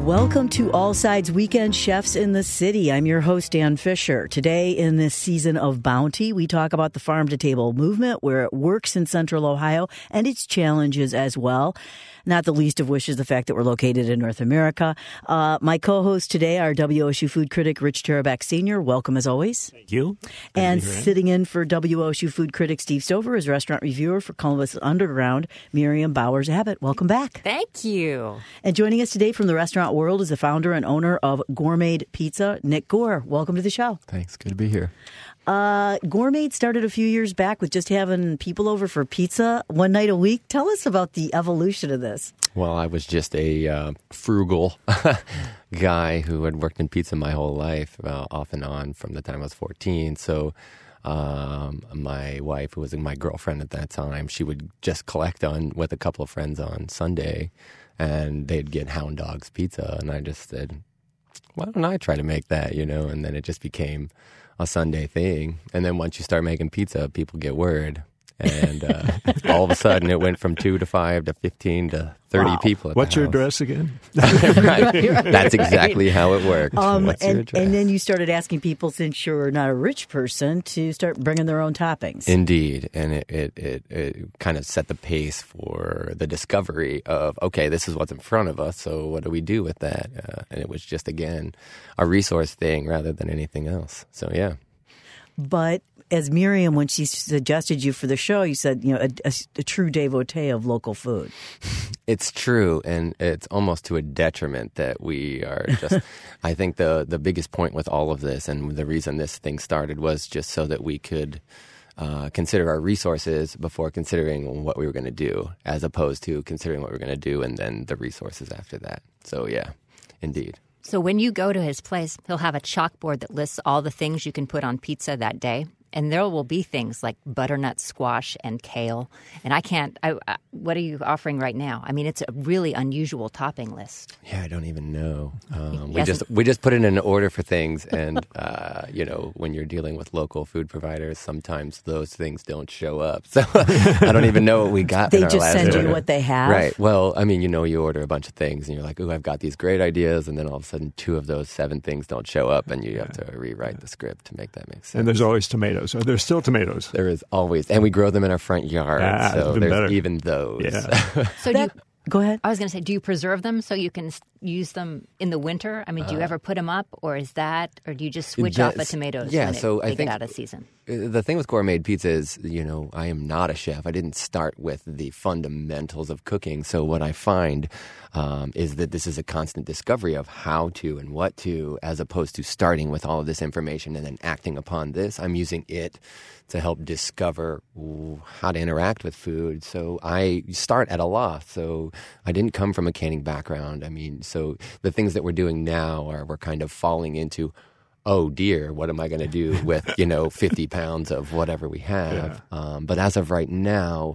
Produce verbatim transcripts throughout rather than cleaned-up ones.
Welcome to All Sides Weekend Chefs in the City. I'm your host, Dan Fisher. Today, in this season of Bounty, we talk about the farm-to-table movement, where it works in Central Ohio, and its challenges as well. Not the least of which is the fact that we're located in North America. Uh, my co-hosts today are W O S U food critic Rich Terabeck Senior Welcome as always. Thank you. Good and sitting in for W O S U food critic Steve Stover is restaurant reviewer for Columbus Underground, Miriam Bowers-Abbott. Welcome back. Thank you. And joining us today from the restaurant world is the founder and owner of Gourmade Pizza, Nick Gore. Welcome to the show. Thanks. Good to be here. Uh, Gourmade started a few years back with just having people over for pizza one night a week. Tell us about the evolution of this. Well, I was just a uh, frugal guy who had worked in pizza my whole life, uh, off and on from the time I was fourteen. So um, my wife, who was my girlfriend at that time, she would just collect on with a couple of friends on Sunday, and they'd get Hound Dog's pizza. And I just said, why don't I try to make that, you know? And then it just became a Sunday thing. And then once you start making pizza, people get word. And uh, all of a sudden, it went from two to five to fifteen to thirty wow. people. At What's the your house. address again? Right. That's exactly how it worked. Um, What's your and, address? and then you started asking people, since you're not a rich person, to start bringing their own toppings. Indeed. And it, it, it, it kind of set the pace for the discovery of, okay, this is what's in front of us, so what do we do with that? Uh, and it was just, again, a resource thing rather than anything else. So, yeah. But as Miriam, when she suggested you for the show, you said, you know, a, a, a true devotee of local food. It's true, and it's almost to a detriment that we are just, I think the, the biggest point with all of this, and the reason this thing started, was just so that we could uh, consider our resources before considering what we were going to do, as opposed to considering what we were going to do and then the resources after that. So, yeah, indeed. So when you go to his place, he'll have a chalkboard that lists all the things you can put on pizza that day. And there will be things like butternut squash and kale. And I can't, I, I, what are you offering right now? I mean, it's a really unusual topping list. Yeah, I don't even know. Um, we Yes. just we just put in an order for things. And, uh, you know, when you're dealing with local food providers, sometimes those things don't show up. So I don't even know what we got They in our just last send order. you what they have? Right. Well, I mean, you know, you order a bunch of things and you're like, oh, I've got these great ideas. And then all of a sudden, two of those seven things don't show up. And you have to rewrite yeah. the script to make that make sense. And there's always tomatoes. Are there still tomatoes? There is always. And we grow them in our front yard. Ah, so even there's better. even those. Yeah. So do you, Go ahead. I was going to say, do you preserve them so you can s- use them in the winter? I mean, do you Uh, ever put them up, or is that, or do you just switch off the That's- tomatoes yeah, when it, so I they think- get out of season? The thing with Gourmade Pizza is, you know, I am not a chef. I didn't start with the fundamentals of cooking. So what I find um, is that this is a constant discovery of how to and what to, as opposed to starting with all of this information and then acting upon this. I'm using it to help discover ooh, how to interact with food. So I start at a loss. So I didn't come from a canning background. I mean, so the things that we're doing now are we're kind of falling into, oh dear, what am I going to do with, you know, fifty pounds of whatever we have? Yeah. Um, but as of right now,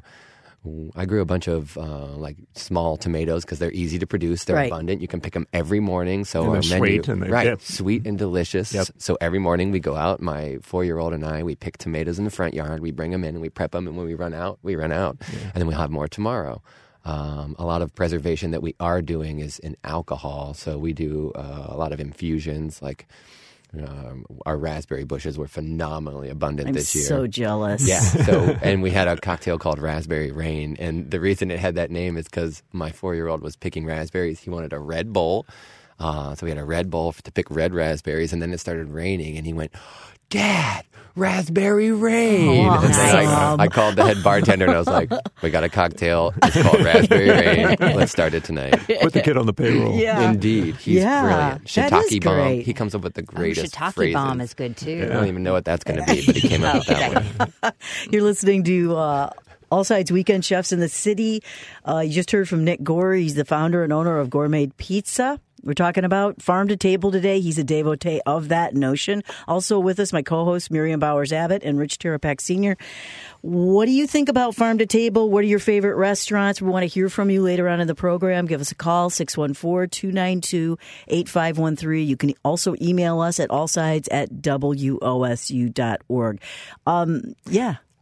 I grew a bunch of uh, like small tomatoes because they're easy to produce. They're right. abundant. You can pick them every morning. So and our they're menu, sweet and they, right, yep. sweet and delicious. Yep. So every morning we go out. My four-year-old and I, we pick tomatoes in the front yard. We bring them in and we prep them. And when we run out, we run out, yeah. and then we'll have more tomorrow. Um, a lot of preservation that we are doing is in alcohol. So we do uh, a lot of infusions, like. Um, our raspberry bushes were phenomenally abundant I'm this year. so jealous. Yeah. So, and we had a cocktail called Raspberry Rain, and the reason it had that name is because my four-year-old was picking raspberries. He wanted a red bowl, uh, so we had a red bowl to pick red raspberries, and then it started raining, and he went, "Dad, raspberry rain!" Oh, and then awesome. I, I called the head bartender, and I was like, "We got a cocktail. It's called Raspberry Rain. Let's start it tonight." Put the kid on the payroll. Yeah. Indeed, he's Yeah, brilliant. that is Shiitake bomb. great. He comes up with the Oh, greatest shiitake phrases. bomb is good, too. I don't even know what that's going to be, but he came up with that one. You're listening to uh, All Sides Weekend Chefs in the City. Uh, you just heard from Nick Gore. He's the founder and owner of Gourmade Pizza. We're talking about farm to table today. He's a devotee of that notion. Also with us, my co-host Miriam Bowers-Abbott and Rich Terabeck Senior What do you think about farm to table? What are your favorite restaurants? We want to hear from you later on in the program. Give us a call, six one four, two nine two, eight five one three. You can also email us at allsides at W O S U dot org. Um, yeah.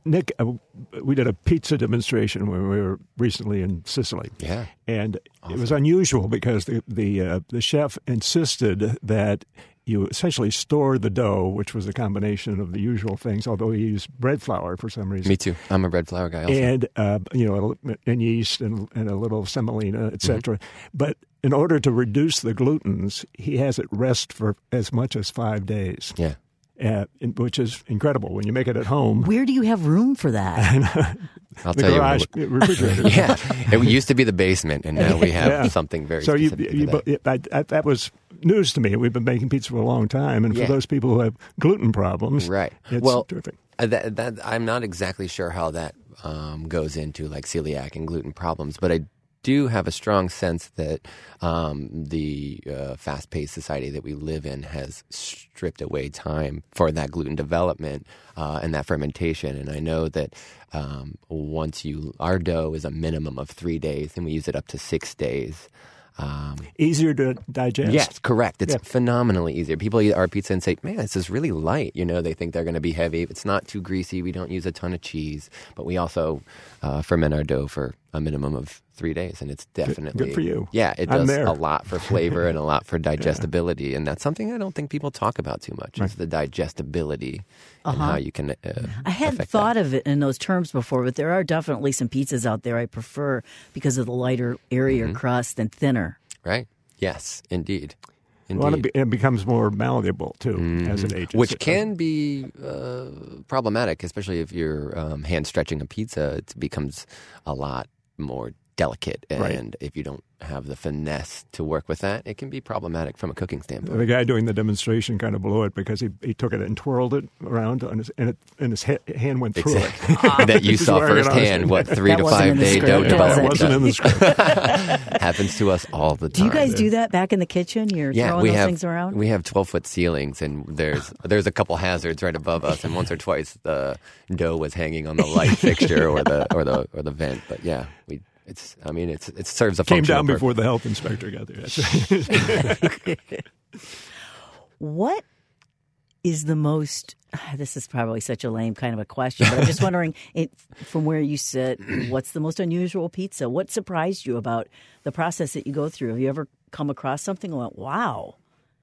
Nick, uh, we did a pizza demonstration when we were recently in Sicily. Yeah. And Awesome. it was unusual because the the, uh, the chef insisted that you essentially store the dough, which was a combination of the usual things, although he used bread flour for some reason. Me too. I'm a bread flour guy also. And, uh, you know, and yeast and, and a little semolina, et cetera. Mm-hmm. But in order to reduce the glutens, he has it rest for as much as five days. Yeah. Uh, in, which is incredible when you make it at home. Where do you have room for that? I'll the tell garage you. refrigerator. Yeah. It used to be the basement, and now we have Yeah. something very So you, specific to you, that. you I, I, that was news to me. We've been making pizza for a long time, and Yeah. for those people who have gluten problems, Right. it's Well, terrific. Uh, That, that, I'm not exactly sure how that um, goes into like celiac and gluten problems, but I do have a strong sense that um, the uh, fast-paced society that we live in has stripped away time for that gluten development uh, and that fermentation. And I know that um, once you, our dough is a minimum of three days, and we use it up to six days. Um, Easier to digest. Yes, correct. It's Yeah. phenomenally easier. People eat our pizza and say, man, this is really light. You know, they think they're going to be heavy. It's not too greasy. We don't use a ton of cheese, but we also uh, ferment our dough for a minimum of three days, and it's definitely good for you. Yeah, it I'm does there. a lot for flavor and a lot for digestibility, and that's something I don't think people talk about too much. Is the digestibility and how you can. Uh, I hadn't affect thought that. of it in those terms before, but there are definitely some pizzas out there I prefer because of the lighter, airier Mm-hmm. crust and thinner. Right? Yes, indeed. Indeed. Well, it, be, it becomes more malleable, too, as it ages. Which can be uh, problematic, especially if you're um, hand stretching a pizza. It becomes a lot more delicate, and Right. if you don't have the finesse to work with that, it can be problematic from a cooking standpoint. The guy doing the demonstration kind of blew it because he, he took it and twirled it around, on his, and, it, and his he, hand went through it. That you This is saw where I got firsthand on. what three That to wasn't in five the day script, dough was That it? development wasn't in the script. happens to us all the Do time. you guys do that back in the kitchen? You're Yeah, throwing we those have things around? we have twelve foot ceilings, and there's there's a couple hazards right above us, and once or twice the dough was hanging on the light fixture or the or the or the vent. But yeah, we it's I mean it's it serves a Came functional down purpose. before the health inspector got there. That's What is the most, this is probably such a lame kind of a question, but I'm just wondering, it, from where you sit, what's the most unusual pizza? What surprised you about the process that you go through? Have you ever come across something and went, wow?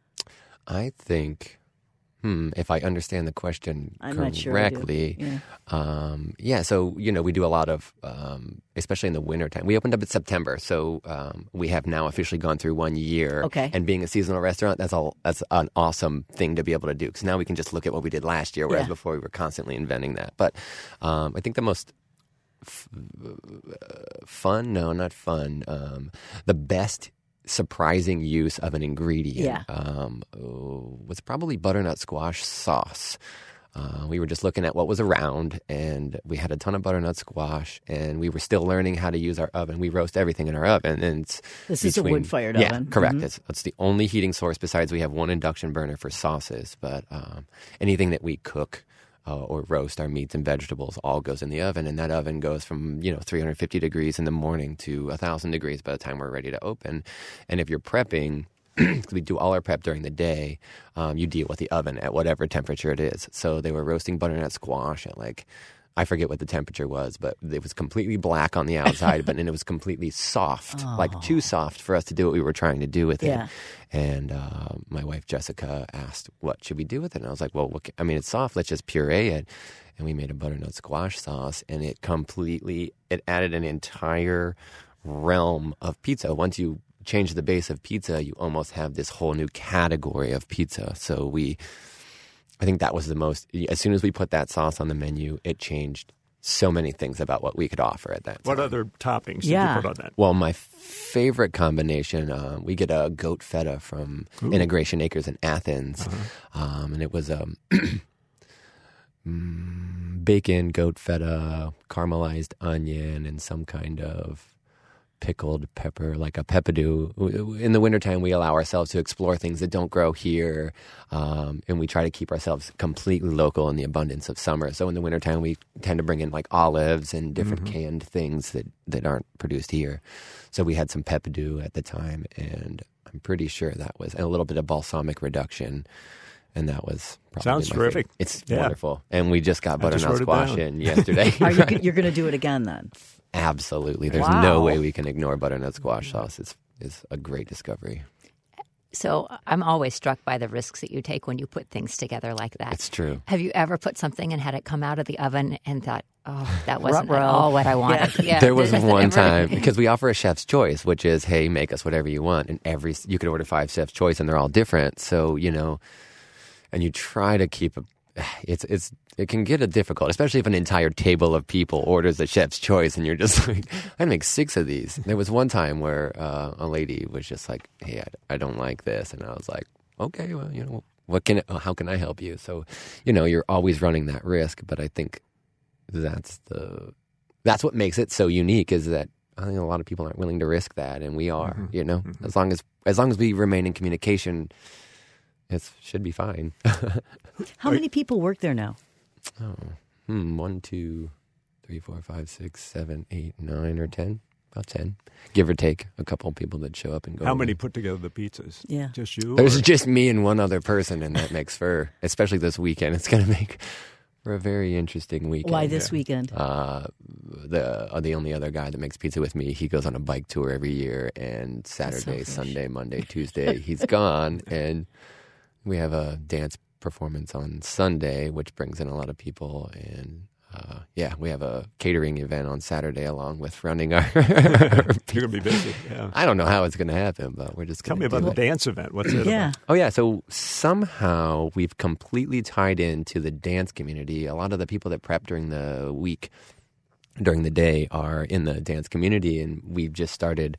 I think, hmm, if I understand the question I'm not sure I do. correctly, Yeah. um, yeah. So you know, we do a lot of, um, especially in the wintertime. We opened up in September, so um, we have now officially gone through one year. Okay. And being a seasonal restaurant, that's all. That's an awesome thing to be able to do, because now we can just look at what we did last year, whereas Yeah. before we were constantly inventing that. But um, I think the most f- uh, fun, no, not fun, um, the best surprising use of an ingredient Yeah. um, was probably butternut squash sauce. Uh, we were just looking at what was around, and we had a ton of butternut squash, and we were still learning how to use our oven. We roast everything in our oven. And it's This is a between- wood-fired yeah, oven. correct. Mhm. It's, it's the only heating source besides we have one induction burner for sauces. But um, anything that we cook uh, or roast, our meats and vegetables, all goes in the oven, and that oven goes from you know three hundred fifty degrees in the morning to one thousand degrees by the time we're ready to open. And if you're prepping, we do all our prep during the day, um, you deal with the oven at whatever temperature it is. So they were roasting butternut squash at like, I forget what the temperature was, but it was completely black on the outside, but then it was completely soft, like too soft for us to do what we were trying to do with it. Yeah. And uh, my wife Jessica asked, "What should we do with it?" And I was like, "Well, what ca- I mean, it's soft. Let's just puree it." And we made a butternut squash sauce, and it completely it added an entire realm of pizza. Once you change the base of pizza, you almost have this whole new category of pizza. So we, I think that was the most. As soon as we put that sauce on the menu, it changed so many things about what we could offer at that time. what other toppings Yeah. did you put on that? Well, my favorite combination, uh, we get a goat feta from Ooh. Integration Acres in Athens. Uh-huh. Um, and it was um, mm, bacon, goat feta, caramelized onion, and some kind of pickled pepper, like a peppadew. In the wintertime, we allow ourselves to explore things that don't grow here, um, and we try to keep ourselves completely local in the abundance of summer. So in the wintertime, we tend to bring in like olives and different Mm-hmm. canned things that, that aren't produced here. So we had some peppadew at the time, and I'm pretty sure that was and a little bit of balsamic reduction. And that was probably Sounds my terrific. favorite. It's Yeah. wonderful. And we just got I just butternut wrote it squash down. in yesterday. Are you, you're going to do it again then? Absolutely. There's Wow. no way we can ignore butternut squash sauce. It's, it's a great discovery. So I'm always struck by the risks that you take when you put things together like that. It's true. Have you ever put something and had it come out of the oven and thought, oh, that wasn't at Ruh-roh. all what I wanted? Yeah. There was Has that one ever- time because we offer a chef's choice, which is, hey, make us whatever you want, and every you could order five chef's choice, and they're all different. So you know, and you try to keep a. It's it's it can get a difficult, especially if an entire table of people orders a chef's choice, and you're just like, I make six of these. There was one time where uh, a lady was just like, hey, I, I don't like this, and I was like, okay, well, you know, what can how can I help you? So, you know, you're always running that risk, but I think that's the that's what makes it so unique is that I think a lot of people aren't willing to risk that, and we are. Mm-hmm. You know, Mm-hmm. as long as as long as we remain in communication, it should be fine. How many people work there now? Oh, hmm, one, two, three, four, five, six, seven, eight, nine, or ten. About ten, give or take a couple of people that show up and go. How many put together the pizzas? Yeah. Just you? There's or- just me and one other person, and that makes for, especially this weekend, it's going to make for a very interesting weekend. Why this weekend? Uh, the uh, the only other guy that makes pizza with me, he goes on a bike tour every year, and Saturday, selfish. Sunday, Monday, Tuesday, he's gone, and we have a dance performance on Sunday, which brings in a lot of people, and uh, yeah, we have a catering event on Saturday along with running our. You're going to be busy. Yeah. I don't know how it's going to happen, but we're just Tell going me to about do the it. dance event. What's it Yeah. about? Oh, yeah. So somehow we've completely tied into the dance community. A lot of the people that prep during the week, during the day, are in the dance community. And we've just started,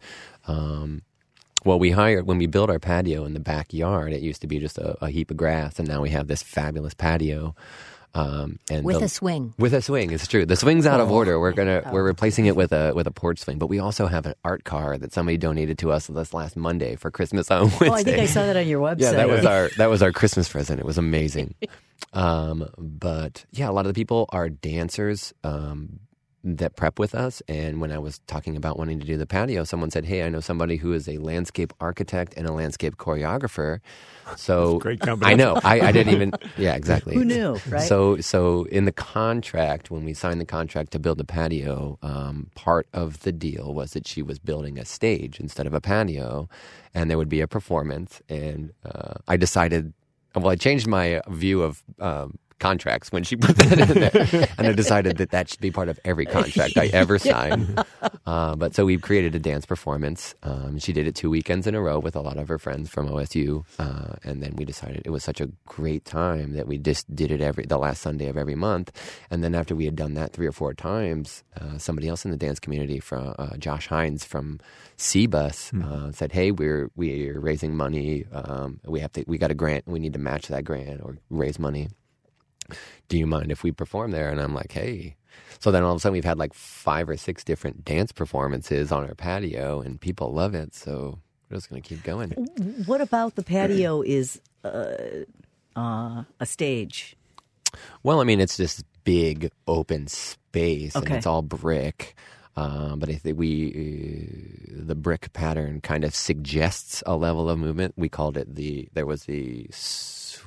um, well, we hired, when we built our patio in the backyard, it used to be just a, a heap of grass. And now we have this fabulous patio. Um, and With the- a swing. With a swing, it's true. The swing's out of order. We're gonna we're replacing it with a with a porch swing. But we also have an art car that somebody donated to us this last Monday for Christmas on Wednesday. Oh, I think I saw that on your website. Yeah, that was our that was our Christmas present. It was amazing. um, but yeah, a lot of the people are dancers um, that prep with us. And when I was talking about wanting to do the patio, someone said, "Hey, I know somebody who is a landscape architect and a landscape choreographer." So Great company. I know. I, I didn't even. Yeah, exactly. Who knew, right? So so in the contract, when we signed the contract to build the patio, um, part of the deal was that she was building a stage instead of a patio, and there would be a performance. And uh, I decided, well, I changed my view of um, contracts when she put that in there, and I decided that that should be part of every contract I ever sign. Uh, but so we created a dance performance. Um, she did it two weekends in a row with a lot of her friends from O S U, uh, and then we decided it was such a great time that we just did it every the last Sunday of every month. And then after we had done that three or four times, uh, somebody else in the dance community, from uh, Josh Hines from C-Bus, uh, said, "Hey, we're we're raising money. Um, we have to. We got a grant. We need to match that grant or raise money. Do you mind if we perform there?" And I'm like, hey. So then all of a sudden we've had like five or six different dance performances on our patio, and people love it. So we're just going to keep going. What about the patio is uh, uh, a stage? Well, I mean, it's this big open space, Okay. and it's all brick. Um, but I think we, uh, the brick pattern kind of suggests a level of movement. We called it the, there was the s-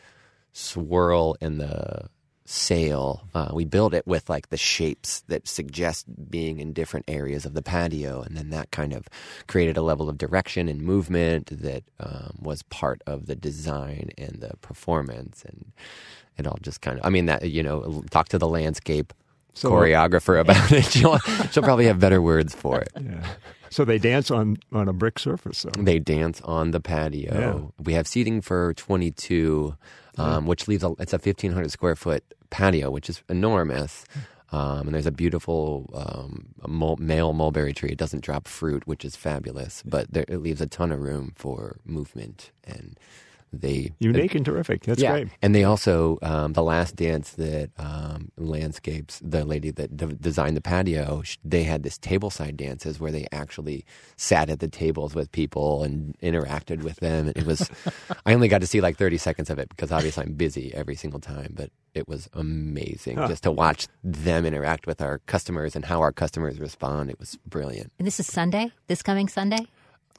swirl in the sail. Uh, we built it with like the shapes that suggest being in different areas of the patio. And then that kind of created a level of direction and movement that um, was part of the design and the performance. And it all just kind of, I mean, that, you know, talk to the landscape So- choreographer about it. She'll, she'll probably have better words for it. Yeah. So they dance on, on a brick surface. So. They dance on the patio. We have seating for twenty-two, um, which leaves a, it's a fifteen hundred square foot patio, which is enormous. Um, and there's a beautiful um, mul- male mulberry tree. It doesn't drop fruit, which is fabulous, but there, it leaves a ton of room for movement. And they Unique and terrific. That's yeah, great. and they also um, the last dance that um, landscapes, the lady that d- designed the patio, sh- they had this tableside dances where they actually sat at the tables with people and interacted with them. And it was, I only got to see like thirty seconds of it because obviously I'm busy every single time, but it was amazing Huh. just to watch them interact with our customers and how our customers respond. It was brilliant. And this is Sunday, this coming Sunday?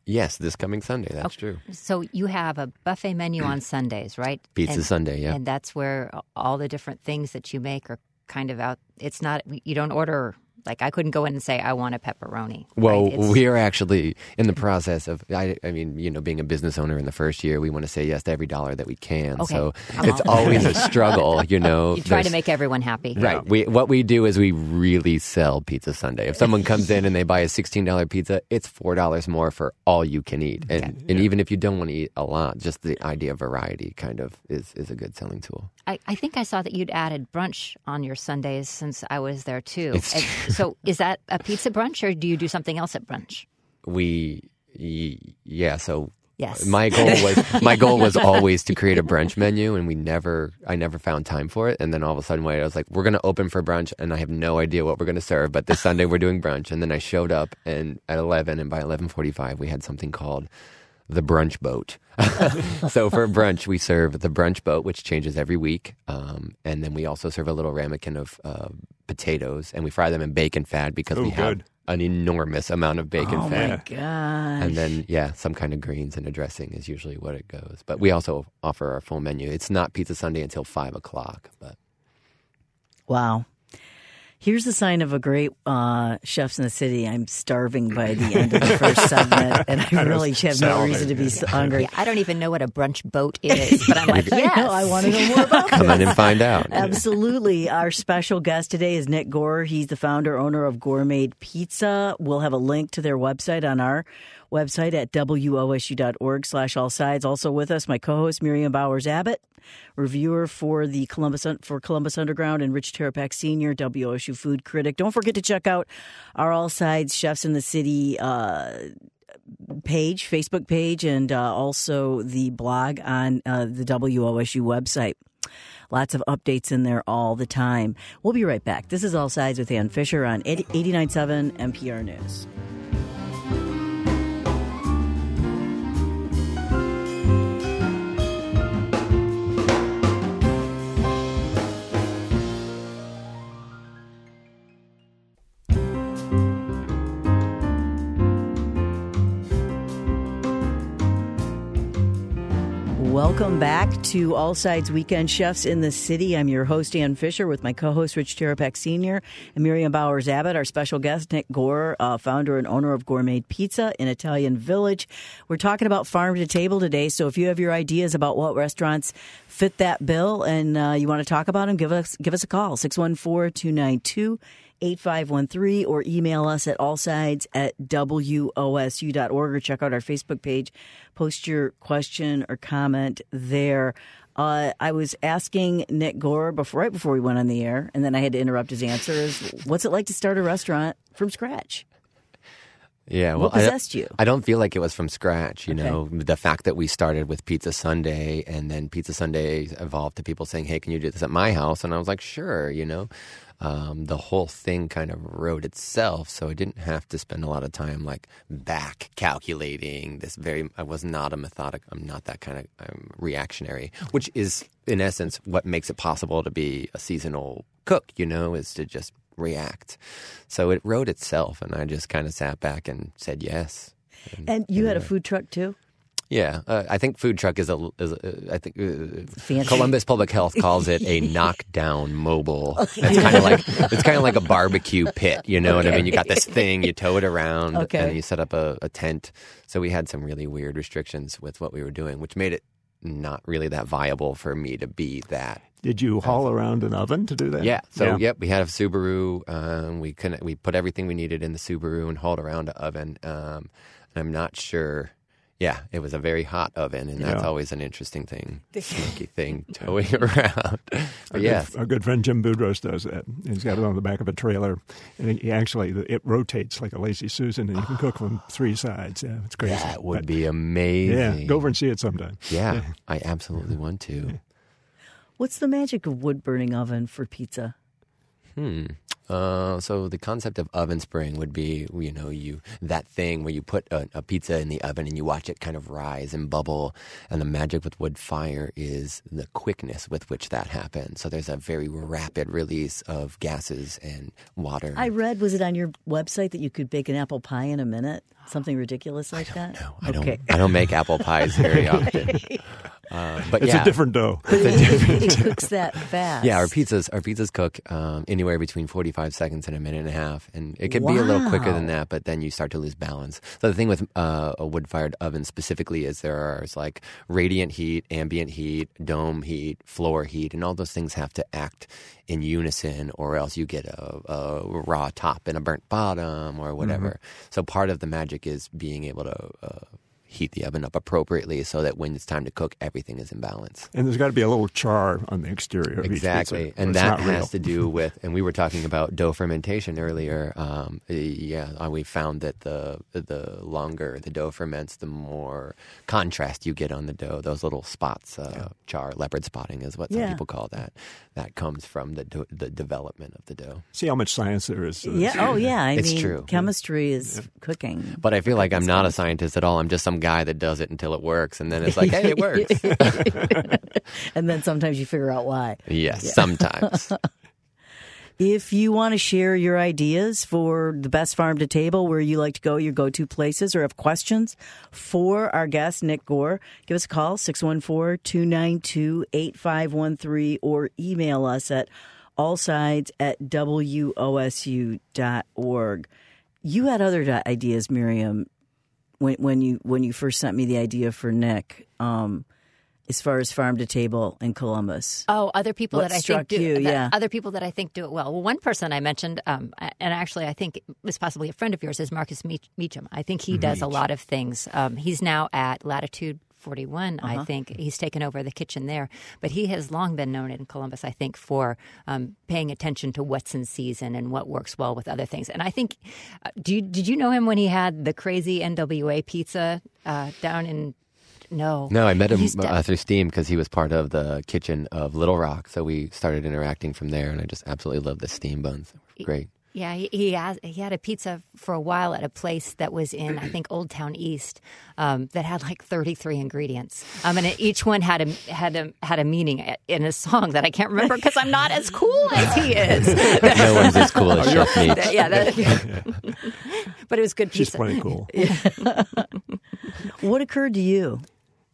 Yes, this coming Sunday. That's true. So you have a buffet menu on Sundays, right? Pizza and, Sunday, yeah. And that's where all the different things that you make are kind of out. It's not, you don't order, like I couldn't go in and say, I want a pepperoni. Well, right? we are actually in the process of, I, I mean, you know, being a business owner in the first year, we want to say yes to every dollar that we can. Okay. So I'm it's all- always a struggle, you know. You try to There's- make everyone happy. Right. We what we do is we really sell Pizza Sunday. If someone comes in and they buy a sixteen dollars pizza, it's four dollars more for all you can eat. And Okay. and even if you don't want to eat a lot, just the idea of variety kind of is, is a good selling tool. I, I think I saw that you'd added brunch on your Sundays since I was there too. It's And true. so is that a pizza brunch or do you do something else at brunch? We y- yeah, so Yes. my goal was my goal was always to create a brunch menu, and we never I never found time for it. And then all of a sudden, wait, I was like, we're going to open for brunch, and I have no idea what we're going to serve. But this Sunday we're doing brunch, and then I showed up, and at eleven, and by eleven forty-five, we had something called the brunch boat. So for brunch, we serve the brunch boat, which changes every week, um, and then we also serve a little ramekin of uh, potatoes, and we fry them in bacon fat because Oh, we have good. an enormous amount of bacon Oh fat. my gosh. And then, yeah, some kind of greens and a dressing is usually what it goes. But we also offer our full menu. It's not Pizza Sunday until five o'clock. But Wow. Here's the sign of a great uh, Chefs in the City. I'm starving by the end of the first segment, and I really have no salivate. reason to be so hungry. Yeah, I don't even know what a brunch boat is, but I'm like, yes. I know. I want to know more about come this. in and find out. Absolutely. Our special guest today is Nick Gore. He's the founder, owner of Gourmet Pizza. We'll have a link to their website on our website at W O S U dot org slash all sides. Also with us, my co-host, Miriam Bowers-Abbott, reviewer for the Columbus for Columbus Underground, and Rich Terapak Senior, W O S U food critic. Don't forget to check out our All Sides Chefs in the City uh, page, Facebook page, and uh, also the blog on uh, the W O S U website. Lots of updates in there all the time. We'll be right back. This is All Sides with Ann Fisher on eighty-nine point seven N P R News. Welcome back to All Sides Weekend Chefs in the City. I'm your host, Ann Fisher, with my co-host, Rich Terapak Senior, and Miriam Bowers-Abbott, our special guest, Nick Gore, uh, founder and owner of Gourmet Pizza in Italian Village. We're talking about farm to table today, so if you have your ideas about what restaurants fit that bill and uh, you want to talk about them, give us give us a call, six one four, two nine two, eight five one three, or email us at allsides at W O S U dot org, or check out our Facebook page. Post your question or comment there. Uh, I was asking Nick Gore before, right before we went on the air, and then I had to interrupt his answer, is what's it like to start a restaurant from scratch? Yeah, well, What possessed I, you? I don't feel like it was from scratch. You Okay. know, the fact that we started with Pizza Sunday, and then Pizza Sunday evolved to people saying, "Hey, can you do this at my house?" And I was like, "Sure." You know, um, the whole thing kind of wrote itself, so I didn't have to spend a lot of time like back calculating this. Very, I was not a methodic. I'm not that kind of um, reactionary, which is in essence what makes it possible to be a seasonal cook. You know, is to just react. So it wrote itself, and I just kind of sat back and said yes. And you had a food truck too? Yeah, uh, I think food truck is a, is a I think uh, Fancy. Columbus Public Health calls it a knockdown mobile. It's kind of like it's kind of like a barbecue pit. You know what I mean? You got this thing, you tow it around, Okay. and you set up a, a tent. So we had some really weird restrictions with what we were doing, which made it not really that viable for me to be that. Did you haul around an oven to do that? Yeah. So yep, we had a Subaru. Um, we couldn't. We put everything we needed in the Subaru and hauled around an oven. Um, and I'm not sure. Yeah, it was a very hot oven, and that's Yeah. always an interesting thing, smoky thing towing around. Our But yes, good, our good friend Jim Boudros does that. He's got it on the back of a trailer, and he actually it rotates like a Lazy Susan, and you can cook from three sides. Yeah, it's crazy. that would But, be amazing. yeah, go over and see it sometime. Yeah, I absolutely want to. What's the magic of wood burning oven for pizza? Hmm. Uh, so the concept of oven spring would be, you know, you that thing where you put a, a pizza in the oven and you watch it kind of rise and bubble. And the magic with wood fire is the quickness with which that happens. So there's a very rapid release of gases and water. I read, was it on your website that you could bake an apple pie in a minute? Something ridiculous like I that? don't know. I Okay. don't. I don't make apple pies very often. Uh, but It's yeah. a different dough. It cooks that fast. Yeah, our pizzas our pizzas cook um, anywhere between forty-five seconds and a minute and a half, and it can be a little quicker than Wow. that. But then you start to lose balance. So the thing with uh, a wood-fired oven specifically is there are like radiant heat, ambient heat, dome heat, floor heat, and all those things have to act in unison, or else you get a, a raw top and a burnt bottom, or whatever. Mm-hmm. So part of the magic is being able to Uh, heat the oven up appropriately so that when it's time to cook, everything is in balance. And there's got to be a little char on the exterior of Exactly. each pizza. And It's that not real. has to do with, and we were talking about dough fermentation earlier. Um, yeah, uh, we found that the the longer the dough ferments, the more contrast you get on the dough. Those little spots, uh, Yeah. char, leopard spotting is what some Yeah. people call that. That comes from the do- the development of the dough. See how much science there is. to this. Yeah. Oh, yeah. I It's mean, true. chemistry is cooking. But I feel like I'm not a scientist at all. I'm just some guy that does it until it works, and then it's like, hey, it works. And then sometimes you figure out why. Yes, sometimes. If you want to share your ideas for the best farm to table, where you like to go, your go-to places, or have questions for our guest, Nick Gore, give us a call, six one four, two nine two, eight five one three, or email us at allsides at W O S U dot org. You had other di- ideas, Miriam, when, when you when you first sent me the idea for Nick, um, as far as farm to table in Columbus. Oh, other people What that I struck think do you, that- yeah. other people that I think do it well. Well, one person I mentioned, um, and actually I think was possibly a friend of yours, is Marcus Meach- Meacham. I think he does a lot of things. Um, he's now at Latitude forty-one, Uh-huh. I think. He's taken over the kitchen there. But he has long been known in Columbus, I think, for um, paying attention to what's in season and what works well with other things. And I think, uh, do you, did you know him when he had the crazy N W A pizza uh, down in No. No, I met him He's uh, de- through Steam because he was part of the kitchen of Little Rock. So we started interacting from there, and I just absolutely love the Steam buns. They were great. Yeah, he he, has, he had a pizza for a while at a place that was in, I think, Old Town East, um, that had like thirty-three ingredients. Um, and each one had a had a had a meaning in a song that I can't remember because I'm not as cool as he is. No one's as cool as Chef Meach. yeah, that, but it was good She's pizza. plenty cool. What occurred to you?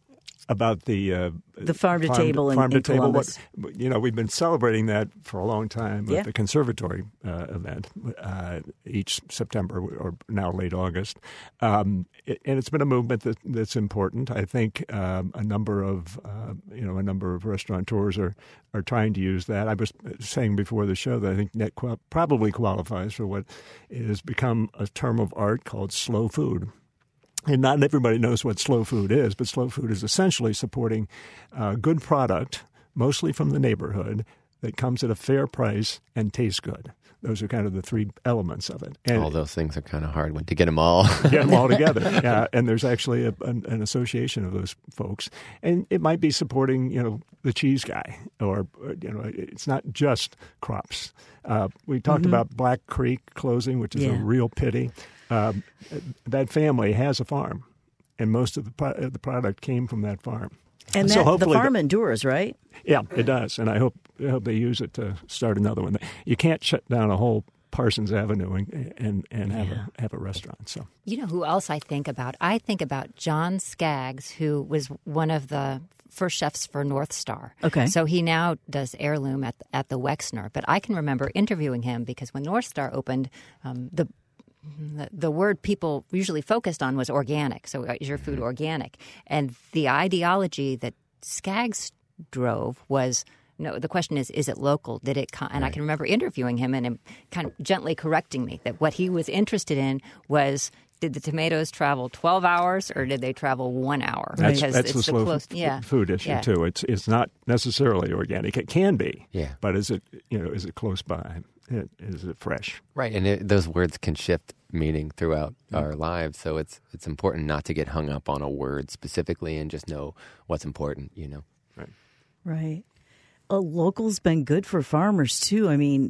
About the uh, The farm to table in- farm in to table. Columbus. What, you know, we've been celebrating that for a long time with Yeah. the conservatory uh, event uh, each September or now late August, um, it, and it's been a movement that, that's important. I think um, a number of uh, you know a number of restaurateurs are are trying to use that. I was saying before the show that I think Nick qual- probably qualifies for what has become a term of art called slow food. And not everybody knows what slow food is, but slow food is essentially supporting uh, good product, mostly from the neighborhood, that comes at a fair price and tastes good. Those are kind of the three elements of it. And All those things are kind of hard when to get them all. get them all together. Yeah, and there's actually a, an, an association of those folks. And it might be supporting, you know, the cheese guy, or, or, you know, it's not just crops. Uh, we talked about Black Creek closing, which is Yeah. a real pity. Um, that family has a farm, and most of the pro- the product came from that farm. And So that, the hopefully farm endures, right? Yeah, it does, and I hope I hope they use it to start another one. You can't shut down a whole Parsons Avenue and and, and have Yeah. a have a restaurant. So You know who else I think about? I think about John Skaggs, who was one of the first chefs for North Star. Okay. So he now does heirloom at at the Wexner. But I can remember interviewing him because when North Star opened, um, the The, the word people usually focused on was organic. So is your food organic? And the ideology that Skaggs drove was, no, the question is, is it local? Did it come? And I can remember interviewing him and him kind of gently correcting me that what he was interested in was, did the tomatoes travel twelve hours or did they travel one hour? that's, Because that's it's the slow close, f- yeah. food issue Yeah. too. It's it's not necessarily organic. It can be, Yeah. but is it you know is it close by? It, is it fresh? Right, and it, those words can shift meaning throughout our lives, so it's it's important not to get hung up on a word specifically and just know what's important, you know. Right. Right. Uh, local's been good for farmers, too. I mean,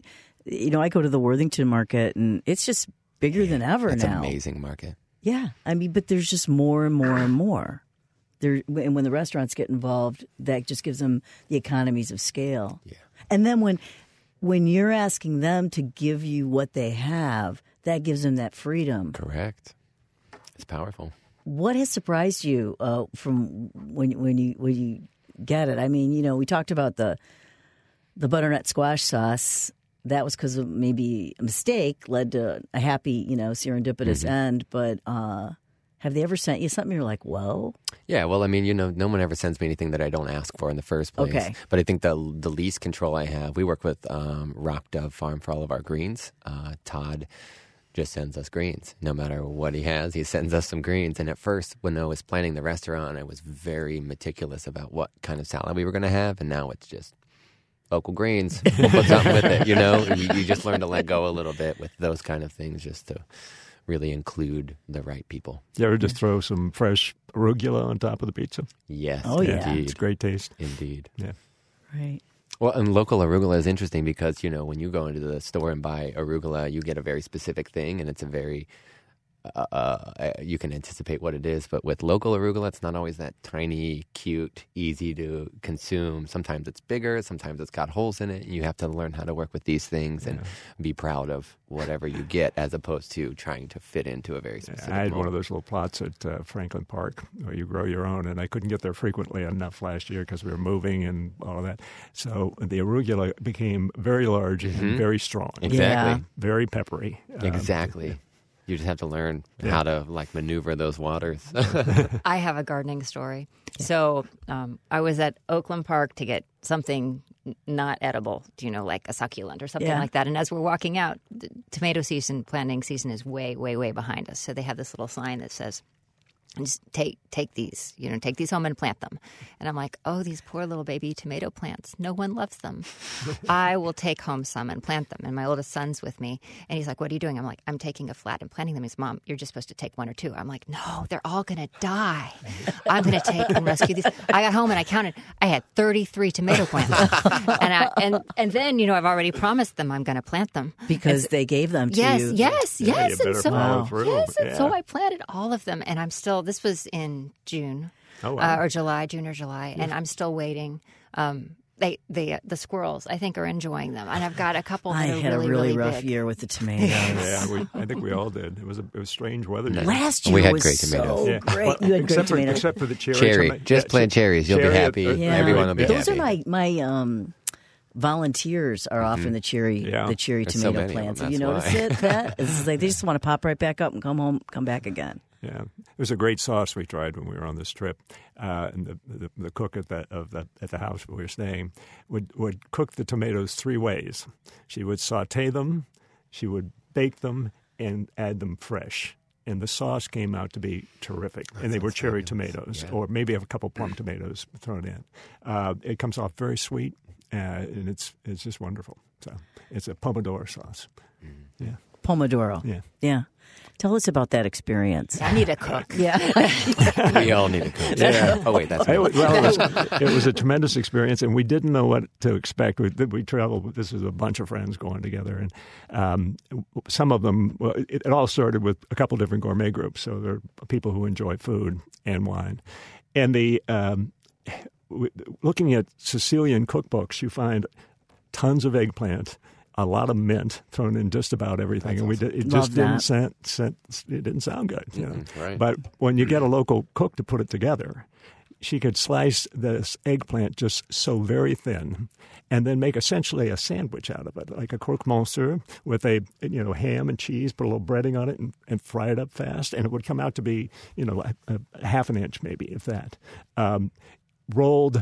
you know, I go to the Worthington market, and it's just bigger than ever It's now. an amazing market. Yeah, I mean, but there's just more and more and more. There, and when the restaurants get involved, that just gives them the economies of scale. Yeah. And then when when you're asking them to give you what they have, that gives them that freedom. Correct. It's powerful. What has surprised you uh, from when when you when you get it? I mean, you know, we talked about the the butternut squash sauce. That was because of maybe a mistake led to a happy, you know, serendipitous Mm-hmm. end. But uh, have they ever sent you something you're like, whoa? Yeah, well, I mean, you know, no one ever sends me anything that I don't ask for in the first place. Okay. But I think the the least control I have, we work with um, Rock Dove Farm for all of our greens. Uh, Todd just sends us greens. No matter what he has, he sends us some greens. And at first, when I was planning the restaurant, I was very meticulous about what kind of salad we were going to have. And now it's just local greens. We'll put something with it, you know? You, you just learn to let go a little bit with those kind of things just to really include the right people. You ever just throw some fresh arugula on top of the pizza? Yes, Oh, yeah. indeed. It's great taste. Indeed. Yeah. Right. Well, and local arugula is interesting because, you know, when you go into the store and buy arugula, you get a very specific thing, and it's a very, uh, uh, you can anticipate what it is. But with local arugula, it's not always that tiny, cute, easy to consume. Sometimes it's bigger, sometimes it's got holes in it, and you have to learn how to work with these things and be proud of whatever you get as opposed to trying to fit into a very specific I had one mold. of those little plots at uh, Franklin Park where you grow your own, and I couldn't get there frequently enough last year because we were moving and all of that. So the arugula became very large and very strong, Exactly. very peppery. Um, Exactly. You just have to learn how to like maneuver those waters. I have a gardening story. So um, I was at Oakland Park to get something n- not edible, you know, like a succulent or something Yeah. like that. And as we're walking out, the tomato season, planting season is way, way, way behind us. So they have this little sign that says, just take take these, you know, take these home and plant them. And I'm like, oh, these poor little baby tomato plants. No one loves them. I will take home some and plant them. And my oldest son's with me. And he's like, what are you doing? I'm like, I'm taking a flat and planting them. He's, Mom, you're just supposed to take one or two. I'm like, no, they're all going to die. I'm going to take and rescue these. I got home and I counted. I had thirty-three tomato plants. and, I, and, and then, you know, I've already promised them I'm going to plant them. Because they gave them to Yes, you. yes, Yeah, yes. you better and so, follow through. yes, and so Yeah. I planted all of them, and I'm still. This was in June, Oh, wow. uh, or July, June or July, and I'm still waiting. Um, they, they, the squirrels, I think, are enjoying them, and I've got a couple that I are had really, a really, really rough big. year with the tomatoes. Yeah, we, I think we all did. It was a, it was strange weather. year. Last year We had was great tomatoes. so Yeah. great. Well, You had great except for, tomatoes. except for the cherry. Cherry. toma- Just yeah, plant cherries. You'll be cherry, happy. uh, Yeah. Everyone will be Those happy. are my my um, volunteers are often the cherry Yeah. the cherry There's so tomato many of plants. them, Have you that's noticed why. it, Pat? It's like they just want to pop right back up and come home, come back again. Yeah, it was a great sauce we tried when we were on this trip, uh, and the, the the cook at that of the at the house where we were staying would would cook the tomatoes three ways. She would saute them, she would bake them, and add them fresh. And the sauce came out to be terrific. And they were cherry tomatoes, Yeah. or maybe have a couple plum tomatoes thrown in. Uh, it comes off very sweet, uh, and it's it's just wonderful. So it's a pomodoro sauce. Yeah, Pomodoro. yeah. Yeah. Tell us about that experience. I need a cook. Yeah. We all need a cook. Yeah. Oh, wait, that's It me. was, well, it was, it was a tremendous experience, and we didn't know what to expect. We, we traveled. This was a bunch of friends going together, and um, some of them. Well, it, it all started with a couple different gourmet groups. So there are people who enjoy food and wine, and the um, w- looking at Sicilian cookbooks, you find tons of eggplant. A lot of mint thrown in just about everything, and we did, it Love just didn't that. sound, sound, it didn't sound good. You know? Mm-mm, right. But when you get a local cook to put it together, she could slice this eggplant just so very thin, and then make essentially a sandwich out of it, like a croque monsieur with a you know ham and cheese, put a little breading on it, and, and fry it up fast, and it would come out to be you know a, a half an inch maybe, if that, um, rolled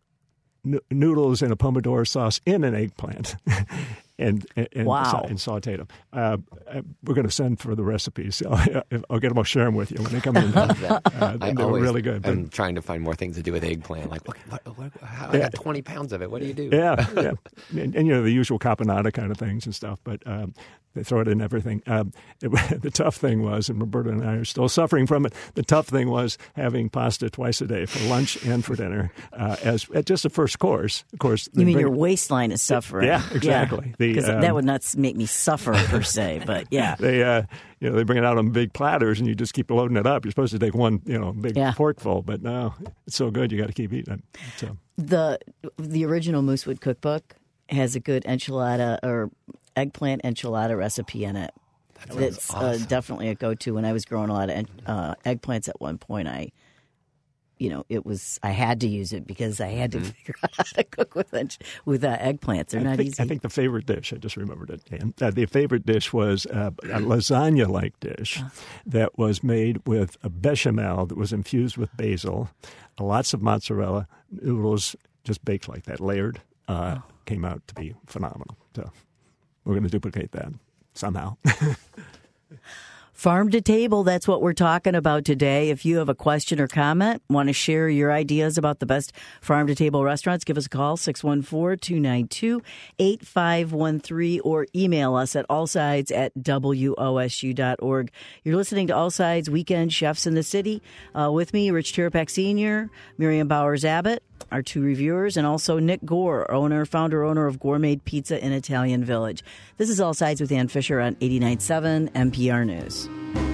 n- noodles in a pomodoro sauce in an eggplant. And and, and, Wow. sa- and sauteed them. Uh, uh, we're going to send for the recipes. So I'll, I'll get them. I'll share them with you when they come in. Uh, I they were always, really good. But, I'm trying to find more things to do with eggplant. Like, what, what, what, how, I Yeah. got twenty pounds of it. What do you do? yeah, yeah, and, and you know the usual caponata kind of things and stuff. But um, They throw it in everything. Um, it, the tough thing was, and Roberta and I are still suffering from it, the tough thing was having pasta twice a day for lunch and for dinner uh, as uh, just a first course. Of course, you mean bring, your waistline is suffering? Yeah, exactly. Because um, that would not make me suffer per se, but yeah. They, uh, you know, they bring it out on big platters, and you just keep loading it up. You're supposed to take one, you know, big yeah. forkful, but no, it's so good you got to keep eating it. So. The the original Moosewood cookbook has a good enchilada or eggplant enchilada recipe in it. It's awesome. uh, definitely a go-to. When I was growing a lot of uh, eggplants at one point, I, you know, it was I had to use it because I had to mm-hmm. figure out how to cook with with uh, eggplants. They're I not think, easy. I think the favorite dish, I just remembered it, Dan. Uh, the favorite dish was uh, a lasagna-like dish that was made with a bechamel that was infused with basil, lots of mozzarella, noodles just baked like that, layered. Uh, oh. Came out to be phenomenal. So we're going to duplicate that somehow. Farm to Table, that's what we're talking about today. If you have a question or comment, want to share your ideas about the best Farm to Table restaurants, give us a call, six one four, two nine two, eight five one three, or email us at allsides at W O S U dot org. You're listening to All Sides Weekend Chefs in the City. Uh, with me, Rich Tirapak Senior, Miriam Bowers-Abbott, our two reviewers, and also Nick Gore, owner, founder, owner of Gourmet Pizza in Italian Village. This is All Sides with Ann Fisher on eighty-nine point seven N P R News.